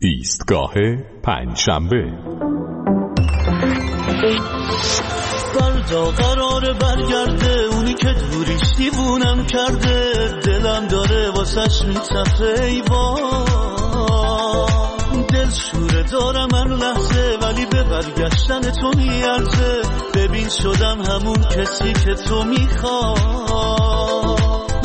ایستگاه پنجشنبه. فردا قراره برگرده، اونی که دوریش دیوونم کرده، دلم داره واسش میتفه ای دل شوره دارم هر لحظه، ولی به برگشتن تو میارزه. ببین شدم همون کسی که تو میخوای،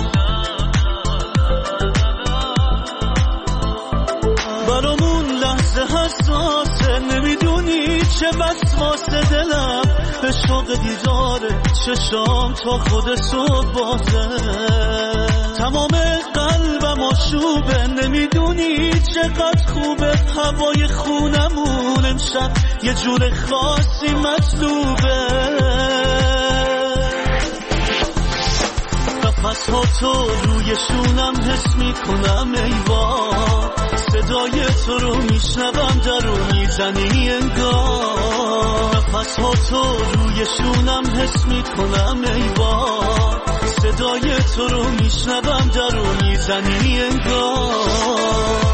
برامون لحظه حساسه، نمیدونی چه وسواسه دلم به شوق دیداره چشام تا خود صبح بازه. تمام قلبم آشوبه، نمیدونی چقدر خوبه هوای خونمون امشب یه جور خاصی مطلوبه. نفس ها تو روی شونم حس میکنم ایوان، صدای تو رو میشنوم درون میزنی انگار. نفس ها تو روی شونم حس میکنم ایوان، صدای تو رو میشنوم درون میزنی انگار.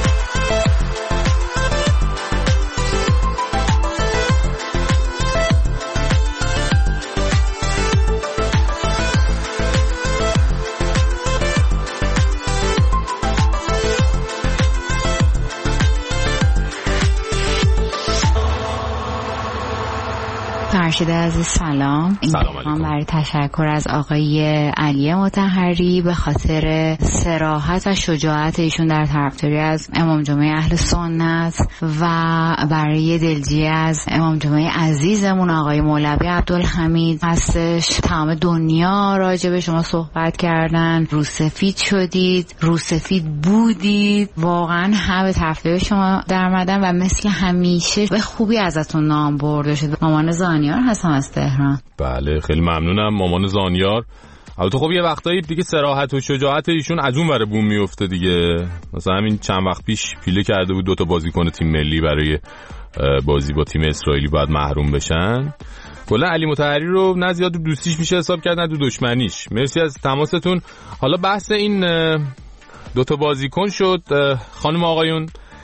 فرشید عزیز سلام. سلام برای تشکر از آقای علی مطهری به خاطر صراحت و شجاعت ایشون در طرفداری از امام جمعه اهل سنت و برای دلجویی از امام جمعه عزیزمون آقای مولوی عبدالحمید هستش. تمام دنیا راجع به شما صحبت کردن، روسفید شدید، روسفید بودید، واقعا همه طرفداری شما درآمدن و مثل همیشه به خوبی ازتون نام برده شد. مامان زانیار هستم از تهران. بله خیلی ممنونم مامان زانیار. البته خب یه وقتایی دیگه صراحت و شجاعت ایشون از اون ور بوم میفته دیگه. مثلا همین چند وقت پیش پیله کرده بود 2 بازیکن تیم ملی برای بازی با تیم اسرائیلی باید محروم بشن. کلا علی مطهری رو نه زیاد دوستیش میشه حساب کرد نه دو دشمنیش. مرسی از تماستون. حالا بحث این 2 بازیکن شد. خانم آقایون،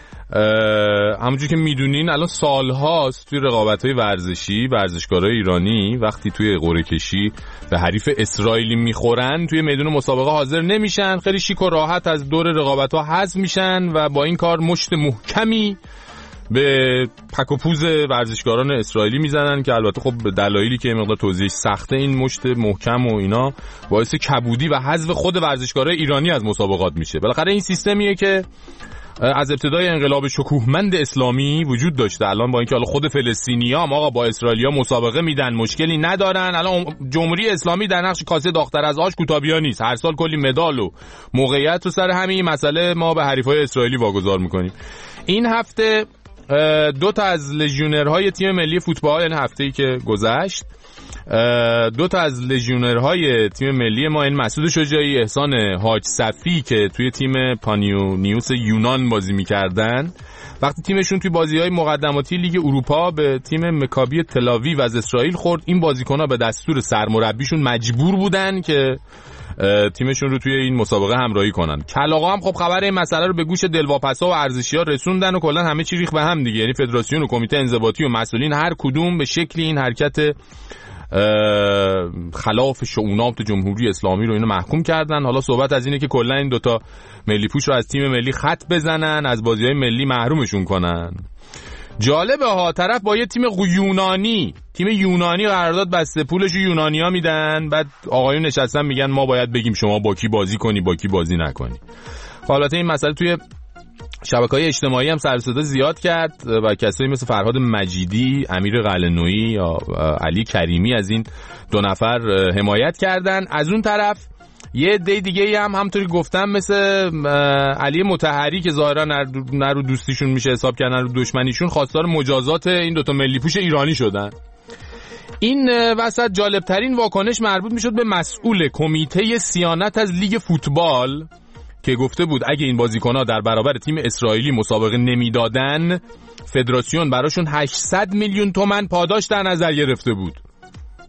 همونجور که میدونین الان سالهاست توی رقابت‌های ورزشی ورزشکارای ایرانی وقتی توی قرعه کشی به حریف اسرائیلی میخورن توی میدون مسابقه حاضر نمیشن، خیلی شیک و راحت از دور رقابت‌ها حذف میشن و با این کار مشت محکمی به پک و پوز ورزشکاران اسرائیلی میزنن که البته خب به دلایلی که مقدار توضیحش سخته این مشت محکم و اینا باعث کبودی و حذف خود ورزشکارای ایرانی از مسابقات میشه. بالاخره این سیستمیه که از ابتدای انقلاب شکوهمند اسلامی وجود داشته. الان با اینکه حالا خود فلسطینی‌ها هم آقا با اسرائیلی‌ها مسابقه میدن مشکلی ندارن، الان جمهوری اسلامی در نقش کاسه داغ‌تر از آش کوتابیا نیست، هر سال کلی مدال و موقعیت رو سر همین مسئله ما به حریفای اسرائیلی واگذار میکنیم. این هفته 2 از لژیونرهای تیم ملی فوتبال، یعنی هفته‌ای که گذشت 2 از لژیونرهای تیم ملی ما، این مسعود شجاعی، احسان حاج صفی که توی تیم پانیونیوس یونان بازی می‌کردن، وقتی تیمشون توی بازی‌های مقدماتی لیگ اروپا به تیم مکابی تل‌آویو از اسرائیل خورد، این بازیکن‌ها به دستور سرمربیشون مجبور بودن که تیمشون رو توی این مسابقه همراهی کنن. کلاغا هم خب خبر این مسئله رو به گوش دلواپسا و ارزشی‌ها رسوندن و کلا همه چی ریخت به هم دیگه. یعنی فدراسیون و کمیته انضباطی و مسئولین هر کدوم به شکلی این حرکت خلاف شؤونات جمهوری اسلامی رو اینو محکوم کردن. حالا صحبت از اینه که کلا این 2 ملی پوش رو از تیم ملی خط بزنن، از بازی‌های ملی محرومشون کنن. جالبه ها، طرف با یه تیم یونانی قرارداد بسته، پولشو یونانی‌ها میدن، بعد آقایون نشستن میگن ما باید بگیم شما با کی بازی کنی با کی بازی نکنی. حالت این مسئله توی شبکه‌های اجتماعی هم سر و صدا زیاد کرد و کسایی مثل فرهاد مجیدی، امیر قلعه‌نویی یا علی کریمی از این 2 نفر حمایت کردن. از اون طرف یه عده دیگه هم همونطوری گفتم مثل علی مطهری که ظاهرا نه رو دوستیشون میشه حساب کردن، رو دشمنیشون خواستار مجازات این 2 ملی پوش ایرانی شدن. این وسط جالبترین واکنش مربوط میشد به مسئول کمیته صیانت از لیگ فوتبال که گفته بود اگه این بازیکن‌ها در برابر تیم اسرائیلی مسابقه نمیدادن فدراسیون براشون 800 میلیون تومان پاداش در نظر گرفته بود.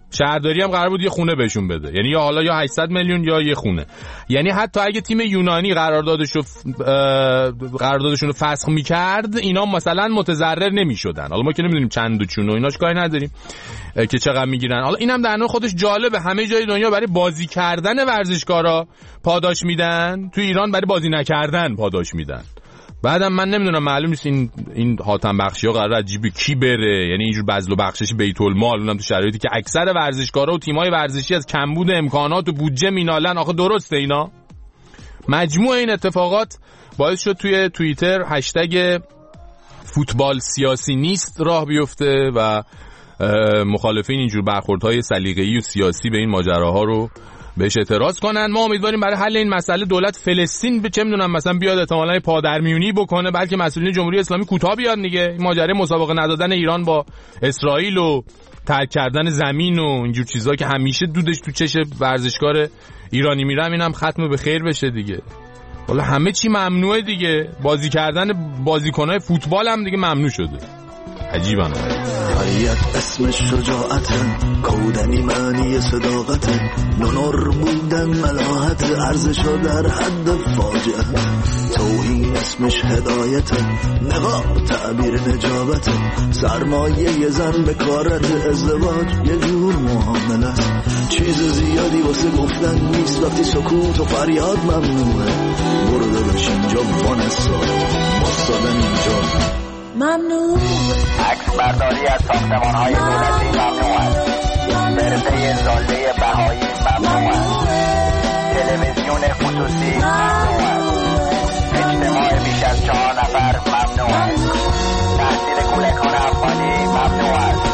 شهرداری هم قرار بود یه خونه بهشون بده، یعنی یا حالا یا 800 میلیون یا یه خونه. یعنی حتی اگه تیم یونانی قراردادشون رو فسخ میکرد اینا مثلا متضرر نمیشدن. حالا ما که نمیدونیم چند و چون و ایناش کاری نداریم که چقدر میگیرن. حالا اینم در نوع خودش جالبه، همه جای دنیا برای بازی کردن ورزشکارا پاداش میدن، تو ایران برای بازی نکردن پاداش میدن. بعدم من نمیدونم، معلوم نیست این حاتم بخشی ها قراره عجیبه کی بره، یعنی اینجور بذل و بخشش بیت المال، اونم تو شرایطی که اکثر ورزشکارا و تیمای ورزشی از کمبود امکانات و بودجه مینالن. آخه درسته اینا؟ مجموع این اتفاقات باعث شد توی توییتر هشتگ فوتبال سیاسی نیست راه بیفته و مخالفین اینجور برخوردهای سلیقه‌ای و سیاسی به این ماجراها رو بهش اعتراض کنن. ما امیدواریم برای حل این مسئله دولت فلسطین چه میدونم مثلا بیاد احتمالاً پادرمیونی بکنه، بلکه مسئولین جمهوری اسلامی کوتاه بیاد دیگه. این ماجرای مسابقه ندادن ایران با اسرائیل و ترک کردن زمین و اینجور چیزا که همیشه دودش تو چش ورزشکار ایرانی میره، اینم ختم به خیر بشه دیگه. والا همه چی ممنوعه دیگه، بازی کردن بازیکنای فوتبال هم دیگه ممنوع شده. عجیبه. حریت اسم شجاعت، کودنی معنی صداقت، نونر بودن ملاحت، ارزشا در حد فاجعه، توهین اسمش هدایت، نقاب تعبیر نجابت، سرمایه زن به کارت، ازدواج یه جور معامله است، چیز زیادی واسه گفتن نیست وقتی سکوت و فریاد ممنوعه. برو داداش اینجا وانسا مستادن اینجا ممنوع. عکس برداری از ساختمان‌های دولتی ممنوع است. برده زاله بهایی ممنوع است. تلویزیون خصوصی ممنوع است. اجتماع بیش از 4 نفر ممنوع است. تحصیل کودکان افغانی ممنوع است.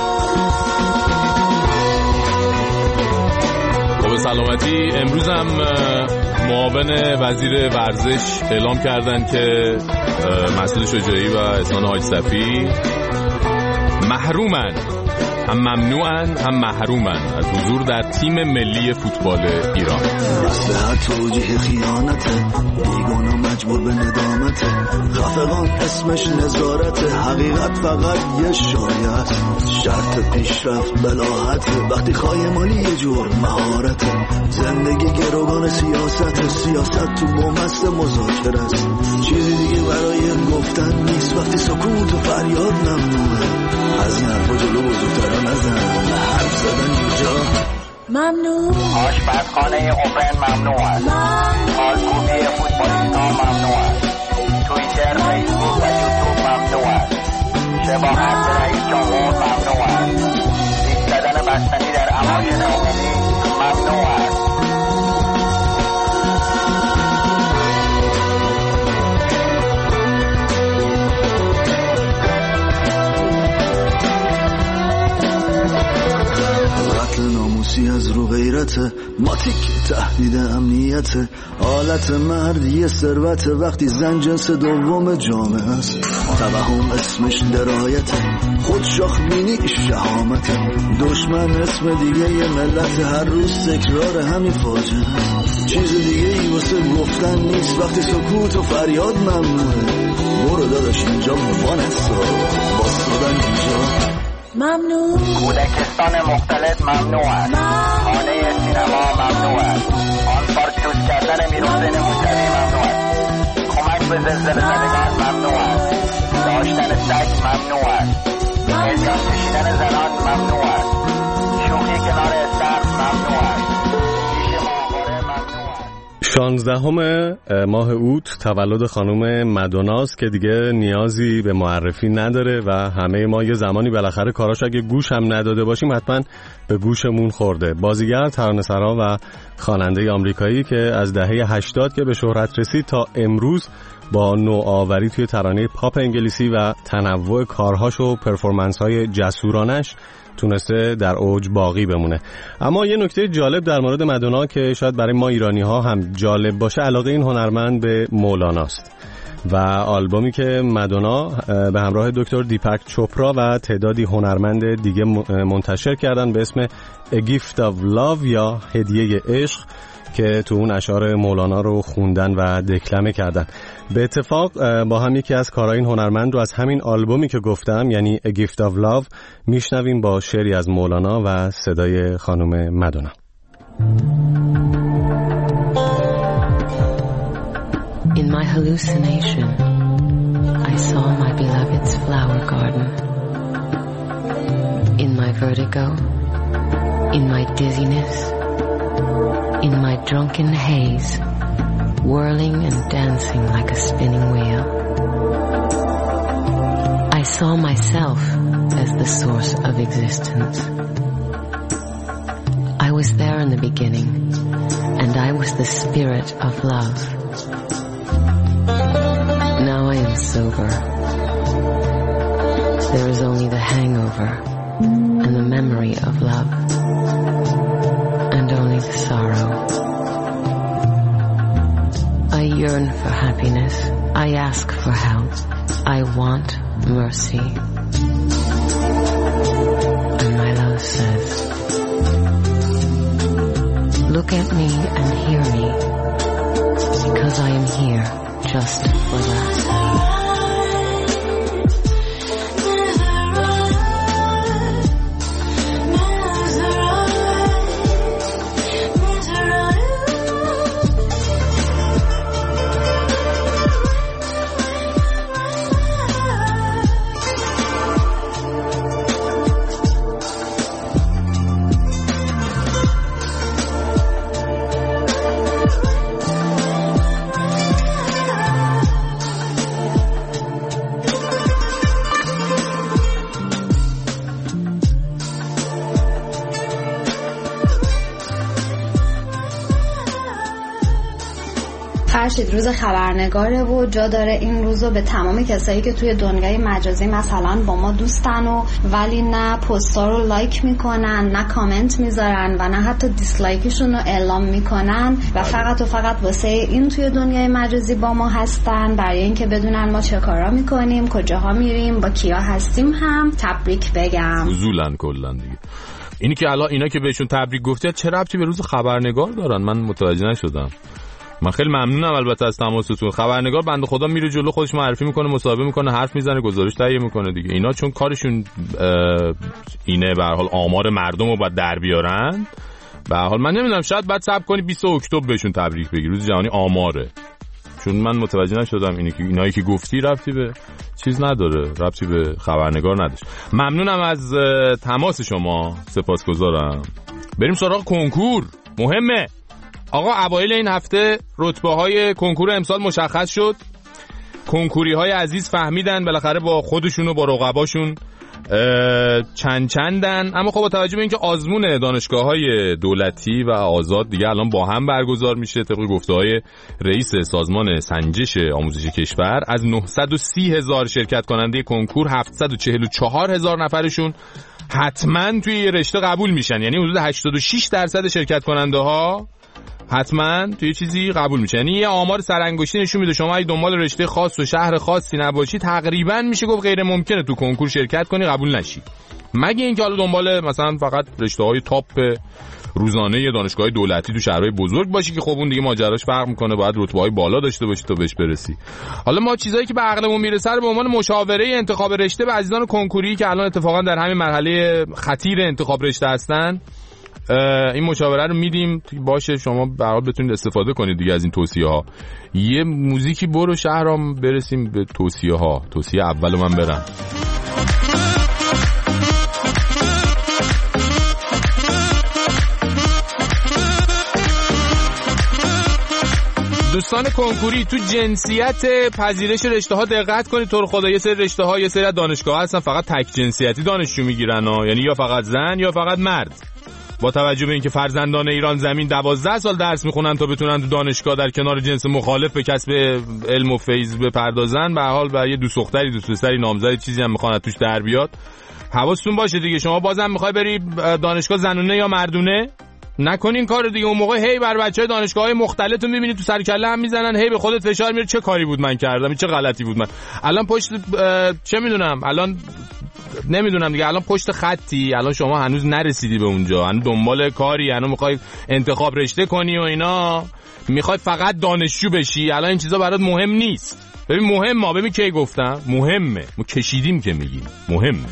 خب سلامتی. امروز هم معاون وزیر ورزش اعلام کردن که مسعود شجاعی و احسان حاج صفی محرومن، هم ممنوعن هم محرومن از حضور در تیم ملی فوتبال ایران. مصلحت توجیه خیانت، بیگانه مجبور به ندامت، خفقان اسمش نظارت، حقیقت فقط یه شایعه است، شرط پیشرفت بلاحت، وقتی خواهی مالی یه جور مهارت، زندگی گروگان سیاست تو بومست مذاکره است، چیزی دیگه برای گفتن نیست وقتی سکوت و فریاد ممنوعه. از این حرفا جلو بزرگترا نزن، حرف زدن اینجا ممنوع. آشپزخانه اوپن ممنوع است. آلکوبی فوتبالیست‌ها ممنوع است. توییتر، فیسبوک و یوتیوب ممنوع است. شباهت به رئیس جمهور ممنوع است. لیست زدن بستنی در اماکن عمومی ممنوع است. ناموسی از رو غیرت، ماتیک تهدید امنیت، حالت مرد یه ثروت وقتی زن جنس دوم جامعه است، توهم اسمش درایت، خود شاخ بینی شهامت، دشمن اسم دیگه یه ملت، هر روز تکرار همین فاجعه است، چیز دیگه ای واسه گفتن نیست وقتی سکوت و فریاد ممنوعه. برو داداش اینجا وانسا باستادن اینجا ممنوع. کودکستان مختلط ممنوع است. خانه سینما ممنوع است. آن پارک دوست کردن میرحسین موسوی ممنوع است. کمک به زلزله زدگان ممنوع است. داشتن سگ ممنوع است. احتیاط کشیدن زنان ممنوع است. شوخی کنار استخر ممنوع است. 16 ماه اوت تولد خانم مادوناست که دیگه نیازی به معرفی نداره و همه ما یه زمانی بالاخره کاراش اگه گوش هم نداده باشیم حتما به گوشمون خورده. بازیگر، ترانه‌سرا و خواننده آمریکایی که از دهه 80 که به شهرت رسید تا امروز با نوآوری توی ترانه پاپ انگلیسی و تنوع کارهاش و پرفورمنس‌های جسورانش تونسته در اوج باقی بمونه. اما یه نکته جالب در مورد مادونا که شاید برای ما ایرانی‌ها هم جالب باشه، علاقه این هنرمند به مولاناست و آلبومی که مادونا به همراه دکتر دیپک چوپرا و تعدادی هنرمند دیگه منتشر کردن به اسم A Gift of Love یا هدیه عشق که تو اون اشعار مولانا رو خوندن و دکلمه کردن. به اتفاق با هم یکی از کارهای این هنرمند رو از همین آلبومی که گفتم یعنی A Gift of Love میشنویم با شعری از مولانا و صدای خانم مدونا. In my hallucination, I saw my beloved's flower garden. In my vertigo, in my dizziness, in my drunken haze, whirling and dancing like a spinning wheel. I saw myself as the source of existence. I was there in the beginning, and I was the spirit of love. Now I am sober. There is only the hangover and the memory of love, and only the sorrow. I yearn for happiness. I ask for help. I want mercy. And my love says, look at me and hear me, because I am here just for that. فرشید روز خبرنگاره و جا داره این روزو به تمام کسایی که توی دنیای مجازی مثلا با ما دوستن و ولی نه پستا رو لایک میکنن، نه کامنت میذارن و نه حتی دیسلایکشون رو اعلام میکنن و فقط و فقط واسه این توی دنیای مجازی با ما هستن، برای اینکه بدونن ما چه کارا میکنیم، کجاها میریم، با کیا هستیم هم تبریک بگم. فضولن کلا دیگه. اینی که الان اینا که بهشون تبریک گفتی چه ربطی به روز خبرنگار دارن؟ من متوجه نشدم. من خیلی ممنونم البته از تماستون. خبرنگار بنده خدا میره جلو، خودش معرفی میکنه، مصاحبه میکنه، حرف میزنه، گزارش تهیه میکنه دیگه. اینا چون کارشون اینه به هر حال آمار مردم رو باید در بیارن. به هر حال من نمیدونم، شاید بعد صبر کنی 20 اکتبر بهشون تبریک بگی، روز جهانی آماره. چون من متوجه نشدم اینایی که گفتی ربطی به چیز نداره، ربطی به خبرنگار نداشت. ممنونم از تماس شما، سپاسگزارم. بریم سراغ کنکور. مهمه آقا، اوایل این هفته رتبه‌های کنکور امسال مشخص شد. کنکوری‌های عزیز فهمیدن بالاخره با خودشون و با رقباشون چندن. اما خب با توجه به اینکه آزمون دانشگاه‌های دولتی و آزاد دیگه الان با هم برگزار میشه، طبق گفته‌های رئیس سازمان سنجش آموزش کشور، از 930,000 شرکت کننده کنکور 744,000 نفرشون حتما توی یه رشته قبول میشن. یعنی حدود 86% شرکت کننده ها حتما توی چیزی قبول میشه. یعنی یه آمار سرانگشتی نشون میده شما اگه دنبال رشته خاص و شهر خاصی نباشی تقریبا میشه گفت غیر ممکنه تو کنکور شرکت کنی قبول نشی، مگه اینکه حالا دنبال مثلا فقط رشته‌های تاپ روزانه دانشگاه دولتی تو شهرهای بزرگ باشی که خب اون دیگه ماجراش فرق میکنه، باید رتبه‌های بالا داشته باشی تا بهش برسی. حالا ما چیزایی که به عقلمون میرسه رو به عنوان مشاوره انتخاب رشته به عزیزان کنکوری که الان اتفاقا در همین مرحله خطیر انتخاب رشته هستن این مشاوره رو میدیم باشه شما به هر حال بتونید استفاده کنید دیگه از این توصیه ها. یه موزیکی برو شهرام برسیم به توصیه ها. توصیه اولو من برم. دوستان کنکوری، تو جنسیت پذیرش رشته ها دقت کنید. تو رو خدا یه سری رشته ها، یه سری دانشگاه هستن فقط تک جنسیتی دانشجو میگیرن ها، یعنی یا فقط زن یا فقط مرد. با توجه به اینکه فرزندان ایران زمین 12 سال درس میخونن تا بتونن تو دانشگاه در کنار جنس مخالف به کسب علم و فیض بپردازن، به هر حال برای دو دختری دو پسری نامزد چیزی هم میخوان توش در بیاد. حواستون باشه دیگه. شما بازم میخوای بری دانشگاه زنونه یا مردونه؟ نکنین کارو دیگه. اون موقع هی بر بچهای دانشگاه‌های مختلفو میبینی تو سر کله هم میزنن، هی به خودت فشار میاره چه کاری بود من کردم، چه غلطی بود من. الان پشت چه میدونم، الان نمیدونم دیگه الان پشت خطی، الان شما هنوز نرسیدی به اونجا، هنوز دنبال کاری، هنوز میخوای انتخاب رشته کنی و اینا، میخوای فقط دانشجو بشی، الان این چیزا برات مهم نیست. ببین مهمه، ببین کی گفتم مهمه، ما کشیدیم که میگیم مهمه.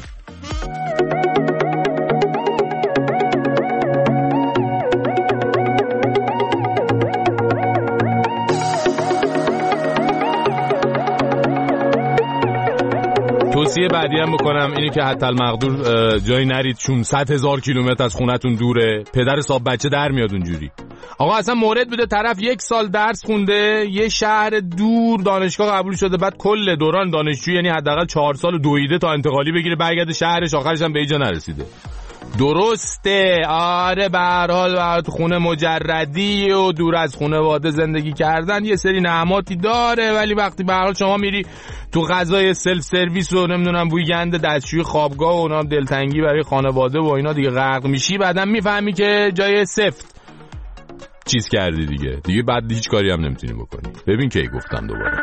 توصیه بعدی هم بکنم اینی که حتی المقدور جایی نرید 600,000 کیلومتر از خونتون دوره، پدر صاحب بچه در میاد اونجوری. آقا اصلا مورد بوده طرف 1 سال درس خونده یه شهر دور، دانشگاه قبول شده، بعد کل دوران دانشجو یعنی حداقل 4 سال دویده تا انتقالی بگیره برگرده شهرش، آخرش هم به اینجا نرسیده. درسته آره، به هر حال تو خونه مجردی و دور از خانواده زندگی کردن یه سری نعماتی داره، ولی وقتی به هر حال شما میری تو غذای سلف سرویس و نمیدونم بوی گند دستشوی خوابگاه و اونا دلتنگی برای خانواده و اینا دیگه غرق میشی، بعدم میفهمی که جای سفت چیز کردی دیگه بعد هیچ کاری هم نمیتونی بکنی. ببین کی گفتم دوباره.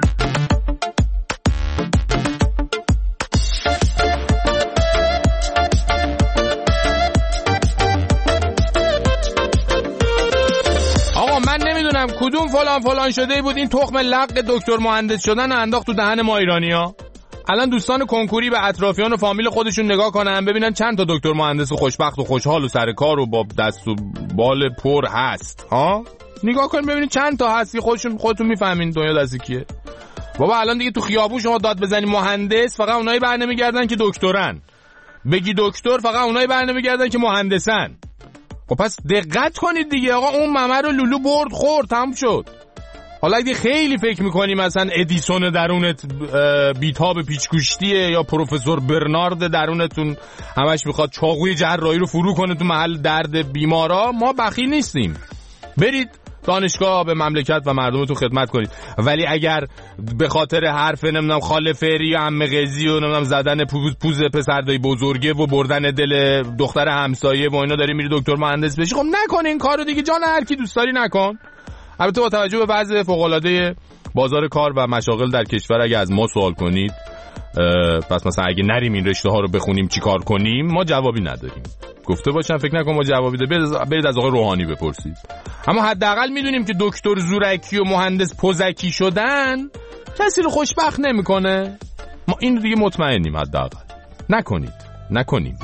کدوم فلان شده بود این تخم لق دکتر مهندس شدن انداخت تو دهن ما ایرانی‌ها. الان دوستان کنکوری به اطرافیان و فامیل خودشون نگاه کنن ببینن چند تا دکتر مهندس خوشبخت و خوشحال و سر کار و با دست و بال پر هست ها. نگاه کن ببینید چند تا هستی، خودتون میفهمین دنیا دست کیه. بابا الان دیگه تو خیابون شما داد بزنی مهندس، فقط اونایی برنمیگردن که دکترن. بگی دکتر، فقط اونایی برنمیگردن که مهندسن. خب پس دقت کنید دیگه آقا، اون ممر رو لولو برد خورد تموم شد. حالا اگه خیلی فکر میکنی مثلا ادیسون درونت بیتاب پیچگوشتیه یا پروفسور برنارد درونتون همش میخواد چاقوی جراحی رو فرو کنه تو محل درد بیمارا، ما بخیل نیستیم. برید دانشگاه به مملکت و مردمتون خدمت کنید، ولی اگر به خاطر حرف نمیدونم خاله فری و عمه قزی و نمیدونم زدن پوز پسردای بزرگه و بردن دل دختر همسایه و اینا داری میری دکتر مهندس بشی، خب نکن این کارو دیگه، جان هر کی دوست داری نکن. البته با توجه به وضع فوق العاده بازار کار و مشاغل در کشور اگه از ما سوال کنید پس مثلا اگه نریم این رشته ها رو بخونیم چی کار کنیم، ما جوابی نداریم. گفته باشم فکر نکن ما جوابی داریم، برید از آقای روحانی بپرسید. اما حداقل میدونیم که دکتر زورکی و مهندس پزکی شدن کسی رو خوشبخت نمیکنه. ما این دیگه مطمئنیم، حداقل نکنند.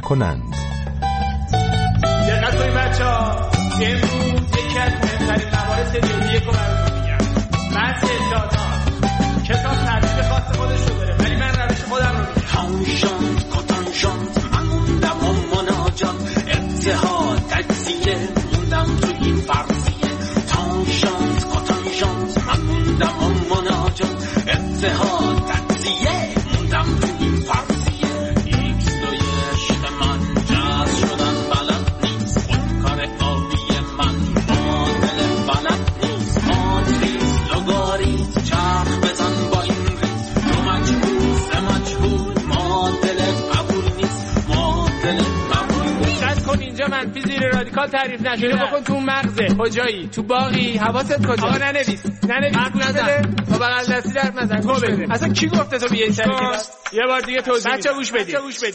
دقت کنید بچه‌ها، امروز یکی از مهمترین مباحث علمیه رو براتون میگم. بحث اجازات. کتاب ترتیب خاص خودش رو داره، ولی من روش خودم رو میگم. تانشانت من موندم و مناجات، اتحاد تجزیه موندم تو این فرضیه. تانشانت من موندم و مناجات، اتحاد تجزیه موندم تو این فرضیه. ایکس دوی عشق من جاز شدن بلد نیست، خودکار آبی من معادل بلد نیست. ماتریس لوگاریتم چرخ بزن با این ریز، دو مجهول سه مجهول معادل قبول نیست، معادل قبول نیست. شاید کن اینجا منفی زیر رادیکال تعریف نشده، بکن تو مغزه کجایی، تو باقی، حواست کجا. آقا ننویس گوش بده، با بغل دستی درف نزن، گو بده. اصلا کی گفته تو بیای سری یه بار دیگه توضیح بچا گوش بدید.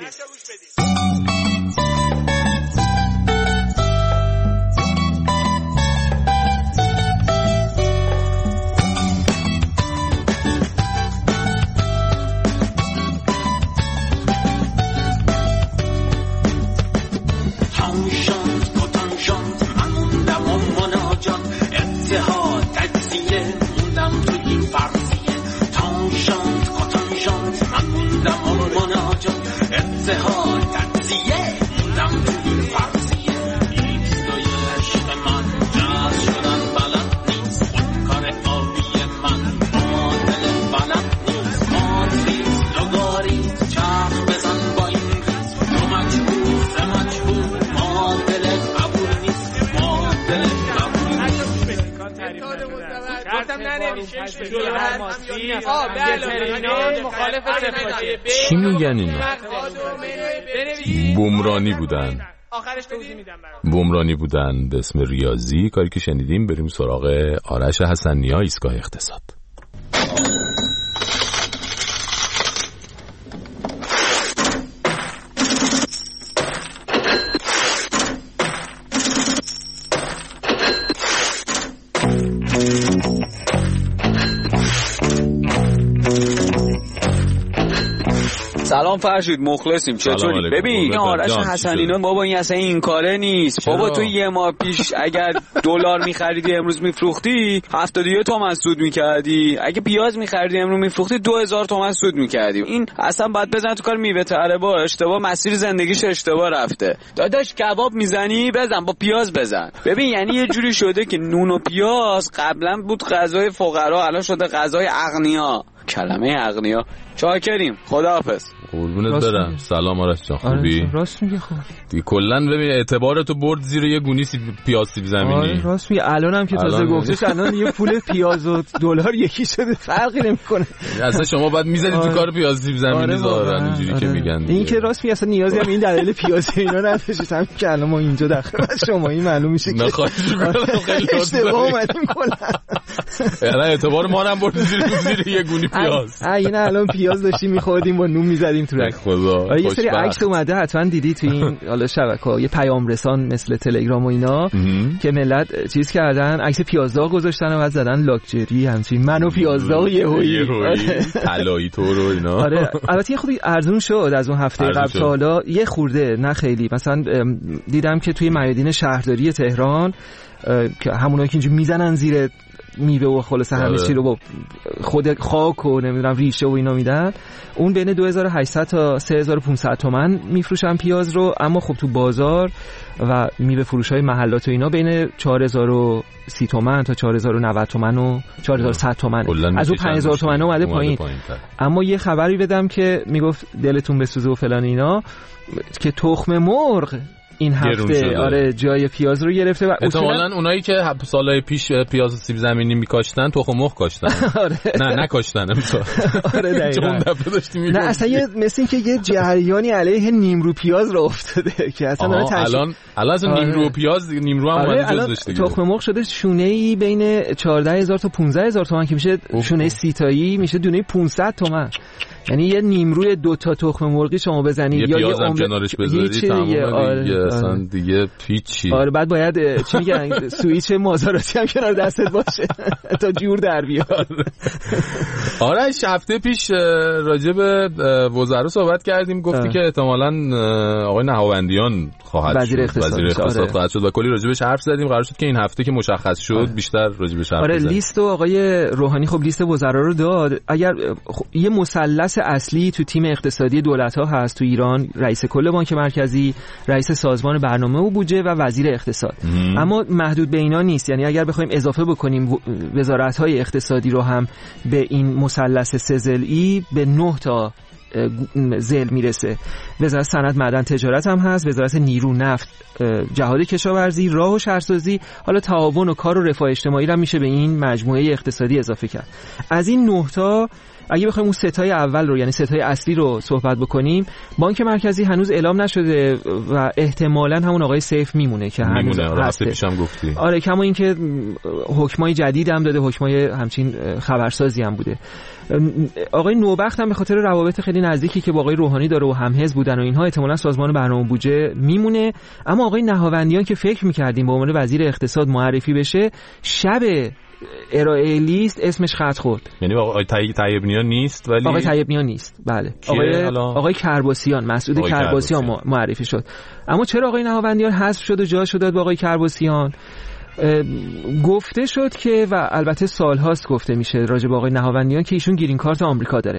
چی میگن اینا؟ بومرانی بودن به اسم ریاضی. کاری که شنیدیم بریم سراغ آرش حسن نیا، ایستگاه اقتصاد. سلام فرشید، مخلصیم. چطوری؟ ببین این آرش حسنینا بابا این اصلا این کاره نیست. بابا تو یه ماه پیش اگر دلار می‌خریدی امروز می‌فروختی 72 تومن سود می‌کردی. اگه پیاز می‌خریدی امروز می‌فروختی 2000 تومن سود می‌کردی. این اصلا باید بزن تو کار میوه طلبا. اشتباه مسیر زندگیش اشتباه رفته. داداش کباب میزنی بزن، با پیاز بزن. ببین یعنی یه جوری شده که نون و پیاز قبلا بود غذای فقرا، الان شده غذای اغنیا. کلمه اغنیا. چاکریم، خداحافظ. قربونت برم. سلام آرش جان، خوبی؟ راست میگی. خب دیگه کلا ببین اعتبارتو برد زیر یه گونی پیاز سیب زمینی. راست میگی. الانم که تازه گفتش الان یه پول پیاز و دلار یکی شده، فرقی نمیکنه. اصلا شما باید میزدید تو کار پیاز سیب زمینی ظاهرا اینجوری که میگن. این که راست میگی، اصلا نیازی هم این دلیل پیاز اینا نداشت. همین که الان ما اینجا داخل شما این معلوم میشه که خیلی اشتباه اومدیم کلا. الان اعتبار ما هم برد زیر یه گونی پیاز. اینا الان پیاز داشتیم می‌خوردیم با نون می‌زدیم تو رگ. خدا. یه سری عکس اومده حتما دیدی تو این حالا شبکه‌ها، یه پیام رسان مثل تلگرام و اینا که ملت چیز کردن، عکس پیازداغ گذاشتن و بعد زدن لاکچری همچین من و پیازداغ یهویی طلایی تو رو اینا. آره البته یه خودی ارزون شد از اون هفته قبل تا حالا، یه خورده نه خیلی. مثلا دیدم که توی میادین شهرداری تهران که همونایی که اینجوری میزنن زیر میوه و خلاصه همه چی رو با خود خاک و نمیدونم ریشه و اینا میدن، اون بین 2800 تا 3500 تومن میفروشن پیاز رو. اما خب تو بازار و میوه فروشای محلات و اینا بین 4030 تومن تا 4090 تومن و 4100 تومن، از اون 5000 تومن اومده پایین. اما یه خبری بدم که میگفت دلتون بسوزه و فلان اینا، که تخم مرغ این هفته آره جای پیاز رو گرفته و احتمالاً اونایی که سالهای پیش پیاز و سیب زمینی میکاشتن تخم مرغ کاشتن. آره. نه نکاشتن امسال. آره دقیقاً. چون دفعه داشتیم نه اصلا یه مثل این که یه جریانی علیه نیمرو پیاز رو افتاده که اصلا الان نیمرو پیاز نیمرو هم اومده جز داشته. تخم مرغ شده شونه‌ای بین 14000 تا 15000 تومان که میشه شونه 30 تایی میشه دونه 500 تومان. یعنی یه نیمروی 2 تا تخم مرغی شما بزنید یا یه کنارش بذاری تمام اصلا دیگه پیچی. آره بعد باید چی میگن سوئیچ مازاراتی هم کنار دستت باشه تا جور در بیاد. آرش هفته پیش راجع به وزرا صحبت کردیم، گفتی که احتمالاً آقای نهاوندیان خواهد وزیر اقتصاد خواهد شد و کلی راجع بهش حرف زدیم. قرار شد که این هفته که مشخص شد بیشتر راجع بهش حرف بزنیم. آره لیست آقای روحانی خب لیست وزرا رو داد. اگر یه مثلث اصلی تو تیم اقتصادی دولت‌ها هست تو ایران، رئیس کل بانک مرکزی، رئیس سازمان برنامه و بودجه و وزیر اقتصاد. اما محدود به اینا نیست، یعنی اگر بخوایم اضافه بکنیم وزارت‌های اقتصادی رو هم به این مثلث سه ضلعی به 9 تا ضلع میرسه. وزارت صنعت معدن تجارت هم هست، وزارت نیرو نفت جهاد کشاورزی، راه و شهرسازی، حالا تعاون و کار و رفاه اجتماعی هم میشه به این مجموعه اقتصادی اضافه کرد. از این 9 تا اگه بخوایم اون ستای اول رو یعنی ستای اصلی رو صحبت بکنیم، بانک مرکزی هنوز اعلام نشده و احتمالاً همون آقای سیف میمونه که هنوز هسته. پیشم گفتی. آره کما این که حکمای جدید هم داده، حکمای همچین خبرسازی هم بوده. آقای نوبخت هم به خاطر روابط خیلی نزدیکی که با آقای روحانی داره و همحزب بودن و اینها احتمالاً سازمان برنامه بودجه میمونه. اما آقای نهاوندیان که فکر می‌کردیم به عنوان وزیر اقتصاد معرفی بشه، شب ارائه لیست اسمش خط خورد. یعنی آقای طیب نیا نیست، ولی آقای طیب نیا نیست. بله آقای کرباسیان، مسعود کرباسیان معرفی شد. اما چرا آقای نهاوندیان حذف شد و جاش داد به آقای کرباسیان؟ گفته شد که و البته سالهاست گفته میشه راجع به آقای نهاوندیان که ایشون گرین کارت آمریکا داره.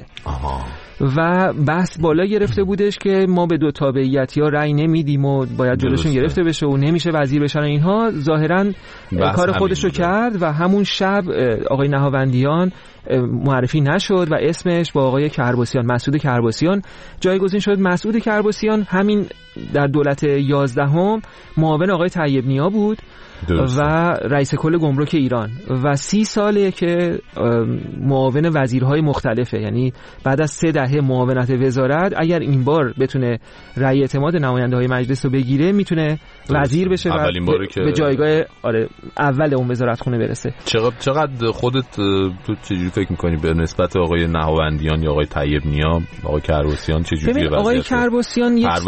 و بحث بالا گرفته بودش که ما به دو تابعیتی‌ها رأی نمیدیم و باید جلوشون گرفته بشه و نمیشه وزیر بشن. اینها ظاهراً کار خودش رو کرد و همون شب آقای نهاوندیان معرفی نشد و اسمش با آقای کرباسیان، مسعود کرباسیان جایگزین شد. مسعود کرباسیان همین در دولت 11 معاون آقای طیب نیا بود و رئیس کل گمرک ایران و 30 ساله که معاون وزیرهای مختلفه. یعنی بعد از 3 دهه معاونت وزارت اگر این بار بتونه رأی اعتماد نماینده های مجلس رو بگیره میتونه وزیر بشه و به جایگاه اول اون وزارتخونه برسه. چقدر خودت تو چجوری فکر میکنی به نسبت آقای نهاوندیان یا آقای طیب نیا، آقای کرباسیان چجوری وضعیت؟ آقای کرباسیان یک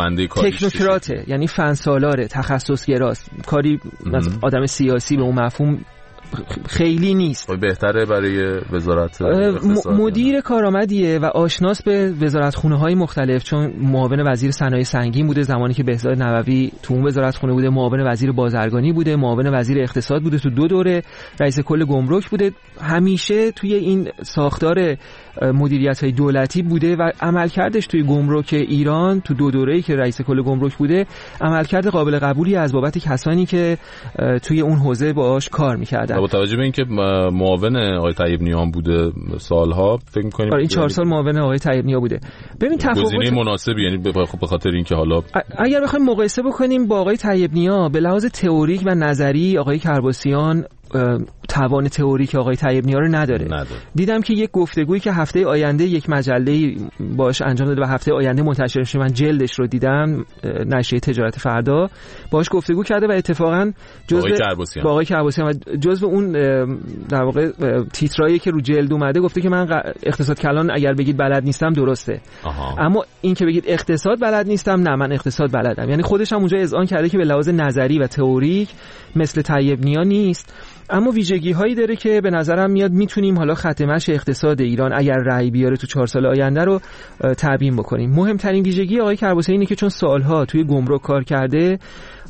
تکنوکراته، یعنی فنسالاره، تخصصگراست، کاری آدم سیاسی به اون مفهوم خیلی نیست. بهتره برای وزارت مدیر کارآمدیه و آشناس به وزارتخونه‌های مختلف، چون معاون وزیر صنایع سنگین بوده زمانی که بهزاد نووی تو اون وزارتخونه بوده، معاون وزیر بازرگانی بوده، معاون وزیر اقتصاد بوده، تو 2 دوره رئیس کل گمرک بوده. همیشه توی این ساختار مدیریت‌های دولتی بوده و عملکردش توی گمرک ایران تو 2 دوره‌ای که رئیس کل گمرک بوده عملکرد قابل قبولی از بابت کسانی که توی اون حوزه باهاش کار می‌کردن. با توجه به اینکه معاون آقای طیب نیا بوده سالها، فکر می‌کنیم این 4 سال معاون آقای طیب نیا بوده. ببین تفاوت گزینه مناسبی، یعنی به خاطر اینکه حالا اگر بخوایم مقایسه بکنیم با آقای طیب نیا به لحاظ تئوریک و نظری، آقای کرباسیان توان تئوریک آقای طیب نیا رو نداره. دیدم که یک گفتگویی که هفته آینده یک مجله باش انجام داده و هفته آینده منتشر میشه، من جلدش رو دیدم، نشریه تجارت فردا باش گفتگو کرده و اتفاقا با آقای کرباسیان و جزو اون در واقع تیترایی که رو جلد اومده گفته که من اقتصاد کلان اگر بگید بلد نیستم درسته. اما این که بگید اقتصاد بلد نیستم، نه من اقتصاد بلدم. یعنی خودش هم اونجا اذعان کرده که به لحاظ نظری و تئوریک مثل طیب نیا نیست، اما ویژگی هایی داره که به نظرم میاد میتونیم حالا خط مشی اقتصاد ایران اگر رأی بیاره تو 4 سال آینده رو تبیین بکنیم. مهمترین ویژگی آقای کرباسیان اینه که چون سالها توی گمرک کار کرده،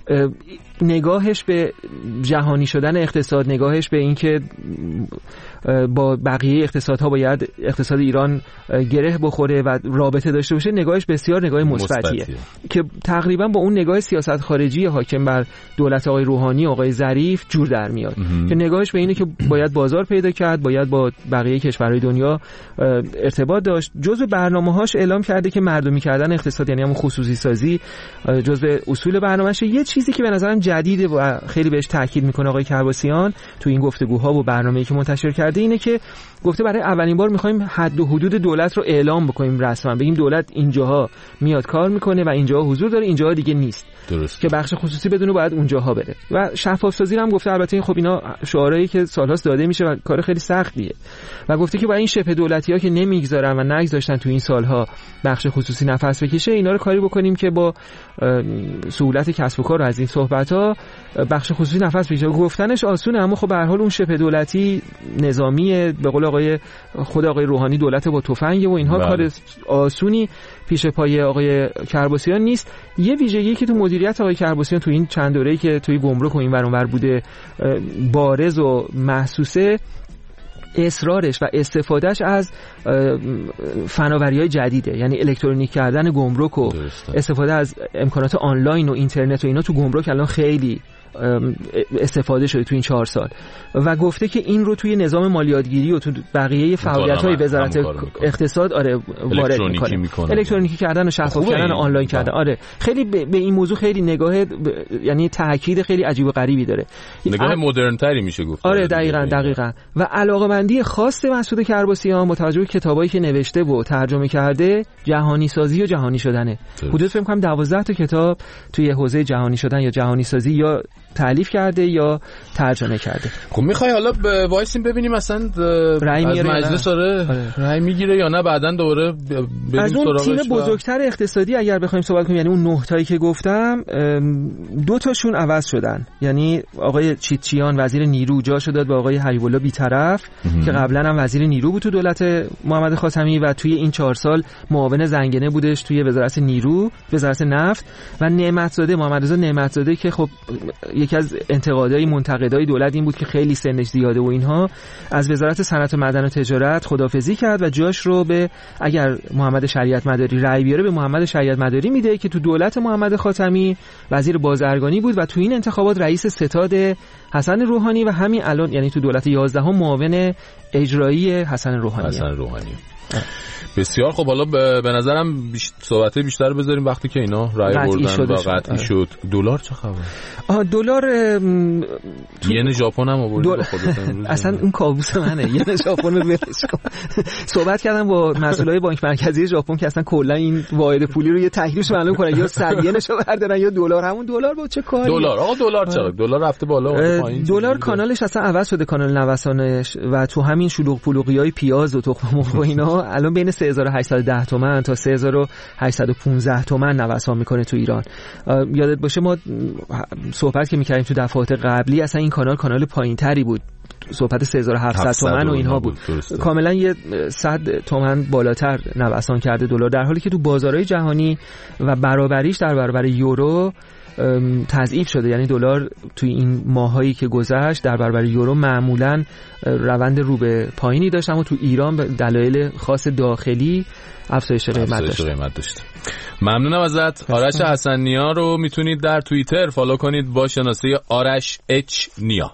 نگاهش به جهانی شدن اقتصاد، نگاهش به اینکه با بقیه اقتصادها باید اقتصاد ایران گره بخوره و رابطه داشته باشه، نگاهش بسیار نگاه مثبتیه که تقریبا با اون نگاه سیاست خارجی حاکم بر دولت آقای روحانی، آقای ظریف جور در میاد که نگاهش به اینه که باید بازار پیدا کرد، باید با بقیه کشورهای دنیا ارتباط داشت. جزو برنامه‌هاش اعلام کرده که مردمی کردن اقتصاد، یعنی همون خصوصی سازی، جزو اصول برنامه‌شه. یه چیزی که به نظرم جدیده و خیلی بهش تاکید میکنه آقای کرباسیان تو این گفتگوها و برنامه‌ای که منتشر کرده اینه که گفته برای اولین بار می‌خوایم حد و حدود دولت رو اعلام بکنیم رسما، بگیم دولت اینجاها میاد کار میکنه و اینجاها حضور داره، اینجاها دیگه نیست. درست. که بخش خصوصی بدونه باید اونجاها بره. و شفاف سازی هم گفته، البته خب اینا شعارهایی که سال‌هاست داده میشه و کار خیلی سختیه. و گفته که با این شبه دولتی‌ها که نمیگذارن و نگذاشتن تو این سال‌ها بخش خصوصی نفس بکشه، اینا رو کاری بکنیم که با سهولت کسب و کار از این صحبت‌ها بخش خصوصی نفس بکشه. گفتنش آسونه، اما خب به هر حال اون شبه دولتی نظامیه، به قول خود آقای روحانی دولت با تفنگ و اینها کار آسونی پیش پای آقای کرباسیان نیست. یه ویژگی که تو مدیریت آقای کرباسیان تو این چند دوره‌ای که توی گمرک و این ور اون ور بوده بارز و محسوسه، اصرارش و استفادهش از فناوری‌های جدیده، یعنی الکترونیک کردن گمرک و استفاده از امکانات آنلاین و اینترنت و اینا تو گمرک الان خیلی استفاده شده تو این 4 سال و گفته که این رو توی نظام مالیاتگیری و تو بقیه فعالیت‌های وزارت اقتصاد وارد می‌کنه. الکترونیکی کردن و شفاف کردن و آنلاین کردن. خیلی به این موضوع خیلی نگاه، یعنی تاکید خیلی عجیب و غریبی داره، نگاه مدرن‌تری میشه گفت. دقیقاً و علاقه‌مندی خاص مسعود کرباسیان با توجه به کتابایی که نوشته و ترجمه کرده، جهانی سازی و جهانی شدنه. حدود فکر کنم 12 تا کتاب توی حوزه جهانی شدن یا جهانی سازی یا تالیف کرده یا ترجمه کرده. خب میخوای حالا وایسیم ببینیم اصلا رأی از مجلس رأی میگیره یا نه، بعدن دوباره بریم از اون تیم بزرگتر اقتصادی اگر بخوایم صحبت کنیم، یعنی اون 9 تایی که گفتم 2 تاشون عوض شدن. یعنی آقای چیتچیان وزیر نیرو جاشو داد به آقای حبیب الله بی‌طرف که قبلا هم وزیر نیرو بود تو دولت محمد خاتمی و توی این 4 سال معاون زنگنه بودش توی وزارت نیرو، وزارت نفت. و نعمتزاده، محمدرضا نعمتزاده که خب یکی از انتقادهای منتقدای دولت این بود که خیلی سنش زیاده و اینها، از وزارت صنعت و معدن و تجارت خداحافظی کرد و جاش رو به، اگر محمد شریعت مداری رأی بیاره، به محمد شریعت مداری میده که تو دولت محمد خاتمی وزیر بازرگانی بود و تو این انتخابات رئیس ستاد حسن روحانی و همین الان یعنی تو دولت 11 معاون اجرایی حسن روحانی. بسیار خب. حالا به نظرم صحبت بیشتر بذاریم وقتی که اینا رأی بردن و قطعی شد. دلار چه خبر؟ دلار ین ژاپن هم آوردی با خودت امروز. اصلا اون کابوس منه، ین ژاپن رو ولش کن. صحبت کردم با مسئولای بانک مرکزی ژاپن که اصلا کلا این واحد پولی رو یه تحلیلش معلوم کنن، یا 100 ینش رو بردارن یا دلار. همون دلار با چه کاری؟ دلار چقدر؟ دلار رفته بالا و پایین. دلار کانالش اصلا عوض شده، کانال نوسانش، و تو همین شلوغ پلوغیای پیاز و تخم مرغ و اینا الان بین 3810 تومان تا 3815 تومان نوسان میکنه تو ایران. یادت باشه ما صحبت که میکردیم تو دفعات قبلی، اصلا این کانال پایینتری بود صحبت 3700 تومان و اینها بود. کاملا یه 100 تومان بالاتر نوسان کرده دلار، در حالی که تو بازارهای جهانی و برابریش در برابر یورو تضعیف شده. یعنی دلار توی این ماهایی که گذشت در برابر یورو معمولا روند رو به پایینی داشت، اما تو ایران به دلایل خاص داخلی افزایش قیمت داشت. ممنونم ازت. آرش حسن نیا رو میتونید در توییتر فالو کنید با شناسه آرش اچ نیا.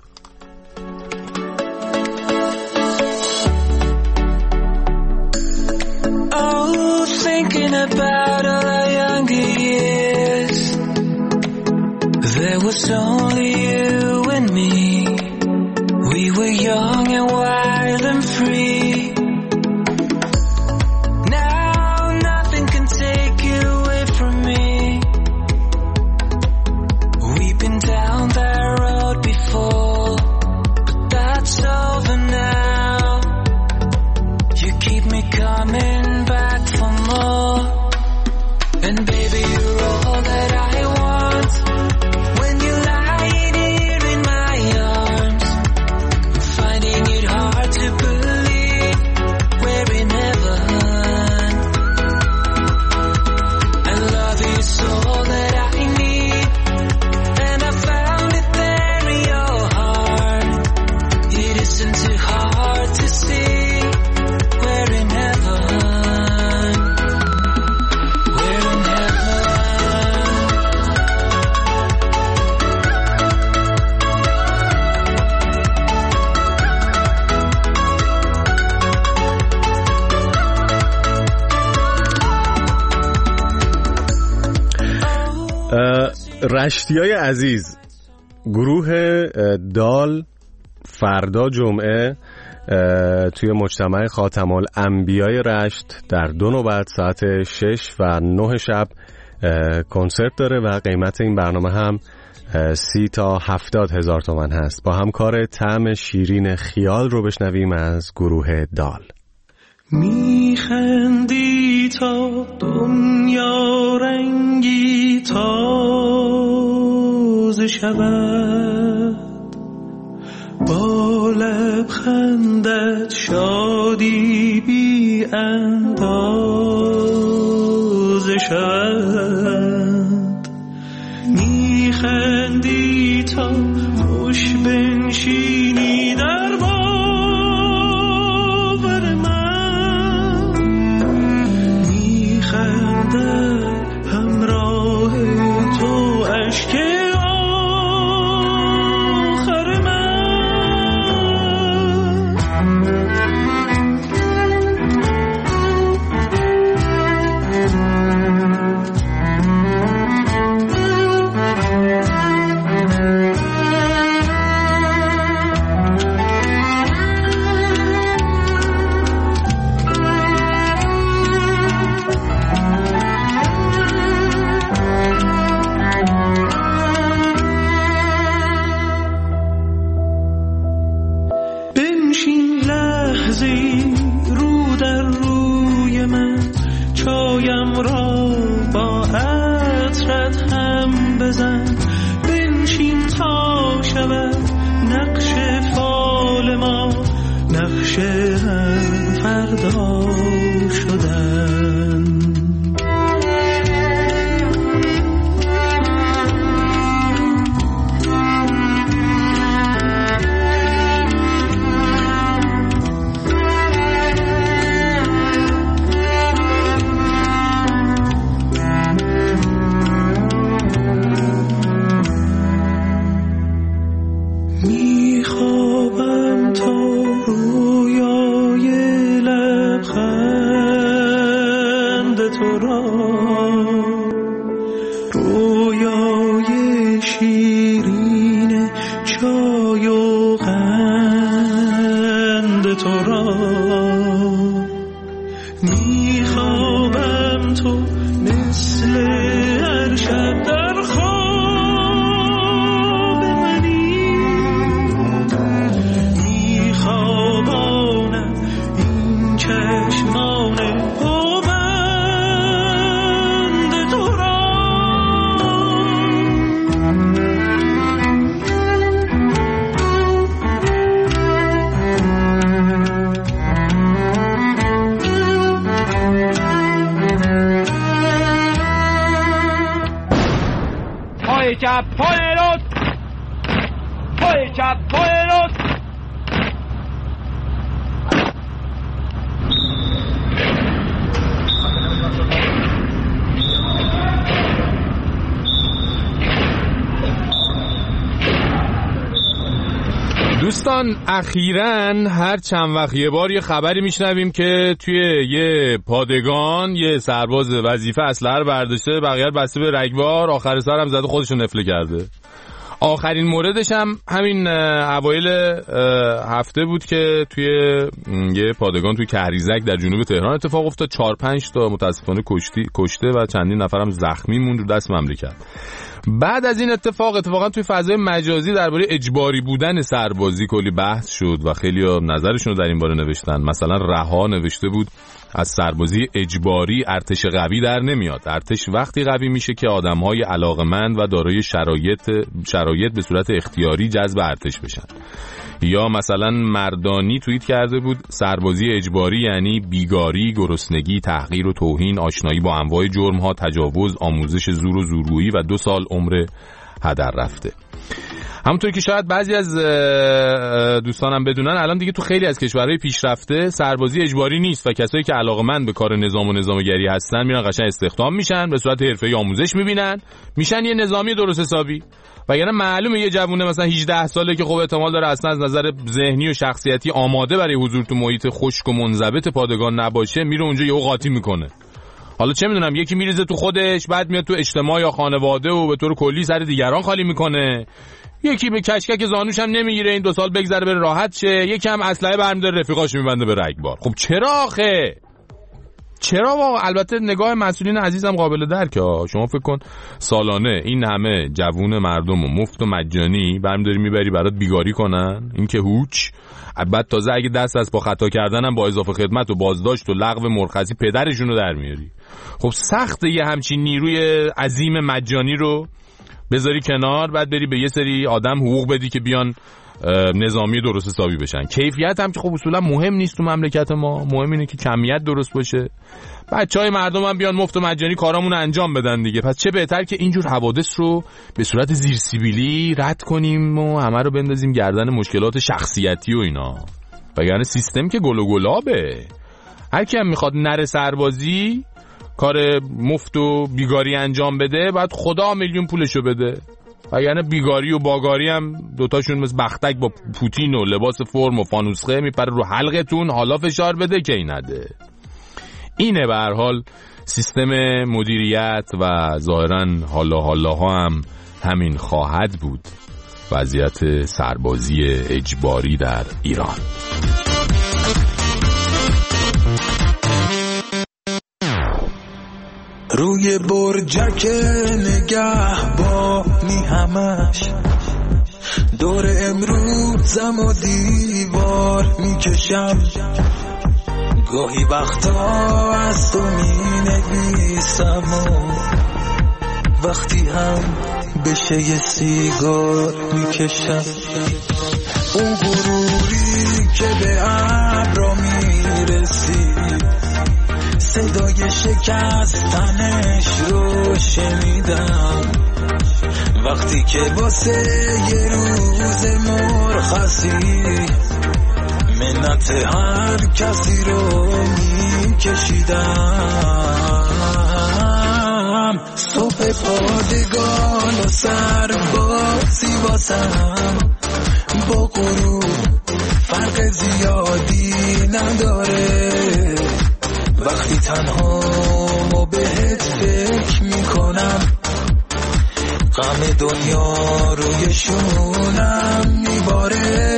Thinking about our younger years, there was only you and me. We were young and wild and free. Now nothing can take you away from me. We've been down that road before, but that's over now. You keep me coming back for more, and baby you're all that I want. When you're lying here in my arms, I'm finding it hard to believe we're in heaven. And love is all that I need, and I found it there in your heart. It isn't too hard to see. We're in heaven. We're in رشتیای عزیز، گروه دال فردا جمعه توی مجتمع خاتم الانبیای رشت در 2 نوبت ساعت 6 و 9 شب کنسرت داره و قیمت این برنامه هم 30 تا 70 هزار تومان هست. با همکار طعم شیرین خیال رو بشنویم از گروه دال. میخندی تا دنیا رنگی تازه شود، با لبخندت شادی بی اندازه شود. میخندی تا خوش بنشینی در باور من، میخندد همراه تو اشک پای چپ پای راست، پای چپ پای راست. دوستان اخیراً هر چند وقت یه بار یه خبری میشنویم که توی یه پادگان یه سرباز وظیفه اسلحه رو برداشته، بقیه بسته به رگبار، آخر سر هم زده خودشو نفله کرده. آخرین موردش هم همین اوایل هفته بود که توی یه پادگان توی کهریزک در جنوب تهران اتفاق افتاد. 4-5 تا متاسفانه کشته و چندین نفرم زخمی موند رو دست مملکت. بعد از این اتفاقا توی فضای مجازی درباره اجباری بودن سربازی کلی بحث شد و خیلی‌ها نظرشون رو در این باره نوشتن. مثلا رها نوشته بود از سربازی اجباری ارتش قوی در نمیاد. ارتش وقتی قوی میشه که آدم‌های علاقه‌مند و دارای شرایط به صورت اختیاری جذب ارتش بشن. یا مثلا مردانی توییت کرده بود سربازی اجباری یعنی بیگاری، گرسنگی، تحقیر و توهین، آشنایی با انواع جرم‌ها، تجاوز، آموزش زور و زورگویی و 2 سال عمر هدر رفته. همونطور که شاید بعضی از دوستانم بدونن الان دیگه تو خیلی از کشورهای پیشرفته سربازی اجباری نیست و کسایی که علاقه‌مند به کار نظام و نظامگری هستن میرن قشنگ استخدام میشن، به صورت حرفه‌ای آموزش میبینن، میشن یه نظامی درست حسابی. وگرنه معلومه یه جوونه مثلا 18 ساله که خب احتمال داره اصلا از نظر ذهنی و شخصیتی آماده برای حضور تو محیط خشک و منضبط پادگان نباشه، میره اونجا یهو قاطی میکنه. حالا چه میدونم یکی میریزه تو خودش، بعد میاد تو اجتماع یا خانواده و به طور کلی سر دیگران خالی میکنه. یکی به کشکک زانوش هم نمیگیره، این 2 سال بگذره بره راحت شه. یکی هم اسلحه برمی‌داره رفیقاش میبنده به رگبار. خب چرا آخه؟ چرا واقعا؟ البته نگاه مسئولین عزیزم قابل درکه. شما فکر کن سالانه این همه جوون مردم و مفت و مجانی برمی‌داری میبری برات بیگاری کنن، این که هوچ. بعد تازه اگه دست از با خطا کردنم با اضافه خدمت و بازداشت و لغو مرخصی پدرشون رو در میاری. خب سخته یه همچین نیروی عظیم مجانی رو بذاری کنار، بعد بری به یه سری آدم حقوق بدی که بیان نظامی درست حسابی بشن. کیفیت هم که خب اصولا مهم نیست تو مملکت ما، مهم اینه که کمیت درست باشه. بچهای مردم هم بیان مفت و مجانی کارامون رو انجام بدن دیگه. پس چه بهتر که اینجور حوادث رو به صورت زیرسیبیلی رد کنیم و همه رو بندازیم گردن مشکلات شخصیتی و اینا. وگرنه سیستم که گل و گلابه. هر کی هم میخواد نره سربازی کار مفت و بیگاری انجام بده، بعد خدا میلیون پولشو بده. یعنی بیگاری و باگاری هم دوتاشون مثل بختک با پوتین و لباس فرم و فانوسخه میپره رو حلقتون، حالا فشار بده که این نده. اینه به هر حال سیستم مدیریت و ظاهرا حالاها هم همین خواهد بود وضعیت سربازی اجباری در ایران. روی برجک نگهبانی همش دور امروزم و دیوار میکشم، گاهی وقتا از تو مینویسم و وقتی هم بشه یه سیگار میکشم. اون غروری که به ابرا میرسی، صدای شکستنش رو شنیدم وقتی که واسه یه روز مرخصی منت هر کسی رو میکشیدم. صبح پادگان و سربازی واسم با غروب فرق زیادی نداره. وقتی تنها و بهت فکر میکنم، غم دنیا روی شونم میباره.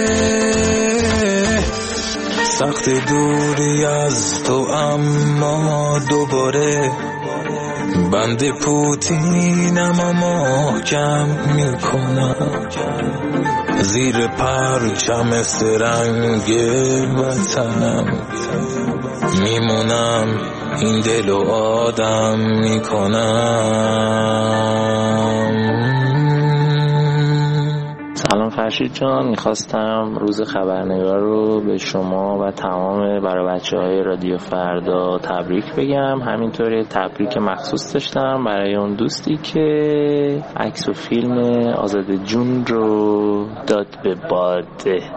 سخت دوری از تو اما دوباره بند پوتینم و محکم میکنم. زیر پرچم سرنگ وطنم میمونم، این دل و آدم میکنم. سلام فرشید جان، میخواستم روز خبرنگار رو به شما و تمام برای بچه‌های رادیو فردا تبریک بگم. همینطوری تبریک مخصوص داشتم برای اون دوستی که عکس و فیلم آزاده جون رو داد به باد.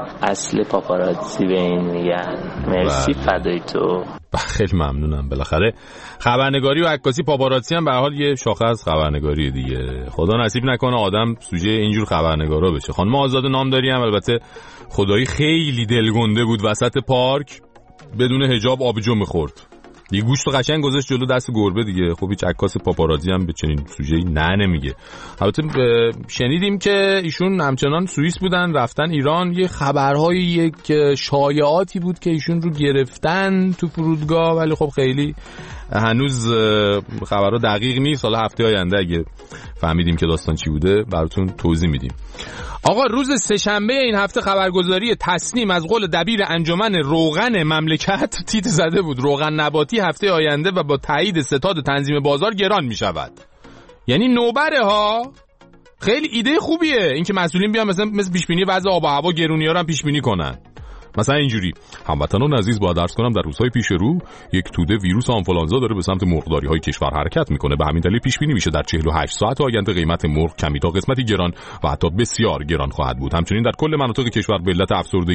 اصل پاپاراتزی به این میگن. مرسی، فدای تو. خیلی ممنونم. بالاخره خبرنگاری و عکاسی پاپاراتزی هم به هر حال یه شاخه از خبرنگاری دیگه. خدا نصیب نکنه آدم سوژه اینجور خبرنگارا بشه. خانم آزاده نامداری هم البته خدایی خیلی دلگنده بود وسط پارک بدون حجاب آبجو می‌خورد. یه گوشت قشنگ گذاشت جلو دست گربه دیگه. خب هیچ عکاس پاپاراتزی هم به چنین سوژه‌ای نمیگه. البته شنیدیم که ایشون همچنان سوئیس بودن رفتن ایران. یه خبرهای یک شایعاتی بود که ایشون رو گرفتن تو فرودگاه، ولی خب خیلی هنوز خبرها دقیق نیست. حالا هفته آینده اگه فهمیدیم که داستان چی بوده براتون توضیح میدیم. آقا روز سه‌شنبه این هفته خبرگزاری تصنیم از قول دبیر انجمن روغن مملکت تیتر زده بود روغن نباتی هفته آینده و با تایید ستاد تنظیم بازار گران می شود. یعنی نوبره ها. خیلی ایده خوبیه اینکه مسئولین بیان مثل پیشبینی وضع آب و هوا گرونی‌ها رو هم پیشبینی کنن. مثلا اینجوری: هموطنان عزیز باید عرض کنم در روزهای پیش رو یک توده ویروس آنفولانزا داره به سمت مرغداری‌های کشور حرکت میکنه. به همین دلیل پیش بینی میشه در 48 ساعت آینده قیمت مرغ کمی تا قسمتی گران و حتی بسیار گران خواهد بود. همچنین در کل مناطق کشور به علت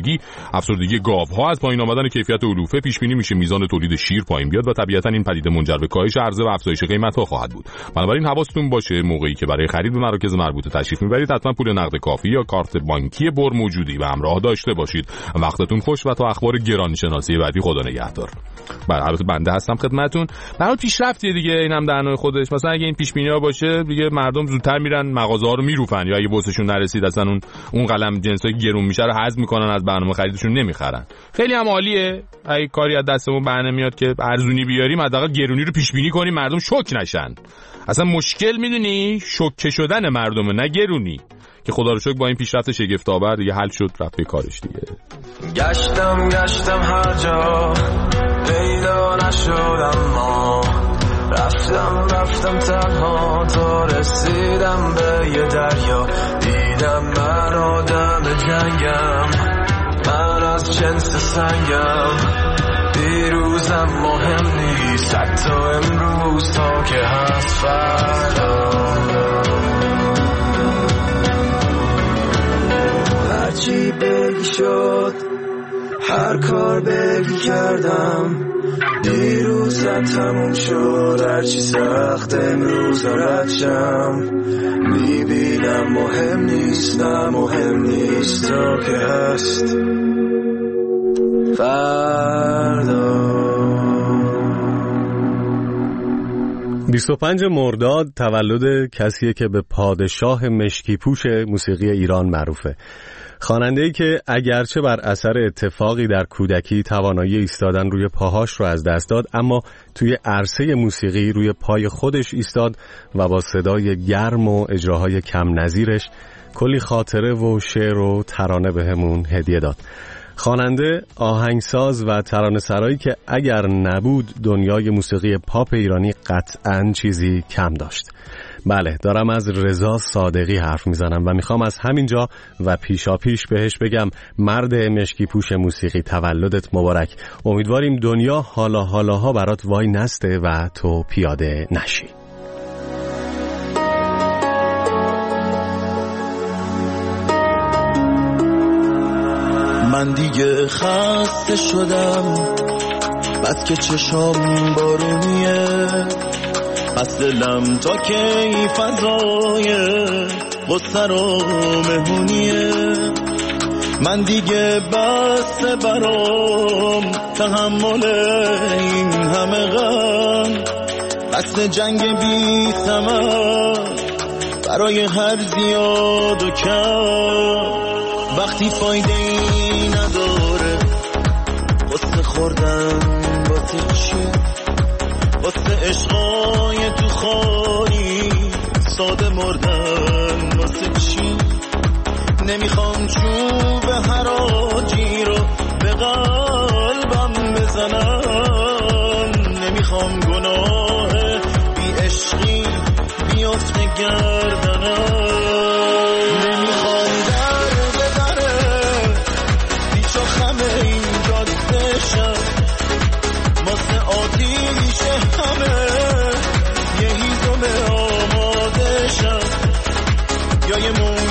افسردگی گاوها از پایین آمدن کیفیت علوفه پیش بینی میشه میزان تولید شیر پایین بیاد و طبیعتا این پدیده منجر به کاهش عرضه و افزایش قیمت‌ها خواهد بود. بنابراین حواستون باشه موقعی که برای خرید به مراکز مربوطه تشریف میبرید حتما پول نقد کافی یا کارت بانکی بر موجودی به همراه داشته باشید. وقتتون خوش و تا اخبار گرانشناسی بعدی خدا نگهدار. البته بنده هستم خدمتتون. برای پیشرفتیه دیگه اینم در نوع خودش. مثلا اگه این پیش بینی‌ها باشه دیگه مردم زودتر میرن مغازه‌ها رو میروفن، یا اگه بوسشون نرسید اصلا اون قلم جنسای گرون میشه رو حذف میکنن از برنامه خریدشون نمیخرن. خیلی هم عالیه. اگه کاری از دستمون برنه میاد که ارزونی بیاریم حداقل گرونی رو پیش بینی کنیم مردم شوک نشن. اصلا مشکل میدونی شوکه شدن مردمه نه گرونی، که خدا رو شکر با این پیشرفت شگفت‌آور دیگه حل شد رفت به کارش دیگه. گشتم هر جا پیدا نشدم، ما رفتم تنها تا رسیدم به یه دریا. دیدم من آدم جنگم، من از جنس سنگم. دیروزم مهم نیست حتی امروز تا که هست فردا. هرچی بگی شد، هر کار بگی کردم. دیروزم تموم شد، هرچی سخت امروز رد شم. میبینم مهم نیست، نه مهم نیست تا که هست فردا. 25 مرداد تولد کسیه که به پادشاه مشکی پوش موسیقی ایران معروفه. خواننده‌ای که اگرچه بر اثر اتفاقی در کودکی توانایی ایستادن روی پاهاش رو از دست داد، اما توی عرصه موسیقی روی پای خودش ایستاد و با صدای گرم و اجراهای کم نظیرش کلی خاطره و شعر و ترانه بهمون هدیه داد. خواننده، آهنگساز و ترانه‌سرایی که اگر نبود دنیای موسیقی پاپ ایرانی قطعاً چیزی کم داشت. بله، دارم از رضا صادقی حرف میزنم و میخوام از همینجا و پیشاپیش بهش بگم مرد مشکی پوش موسیقی تولدت مبارک. امیدواریم دنیا حالاها برات وای نسته و تو پیاده نشی. من دیگه خسته شدم بس که چشام بارونیه، پس دلم تا کی فضای غصه رو مهمونیه. من دیگه بس برام تحمل این همه غم، بس جنگ بی ثمر برای هر زیاد و کم. وقتی فایده ای نداره غصه خوردن واسه چی؟ واسه عشقای تو خالی ساده مردن واسه چی؟ نمیخوام چوب حراجی رو به قلبم بزنم، نمیخوام گناه بی عشقی بیفته گردنم، نمیخوام درد برای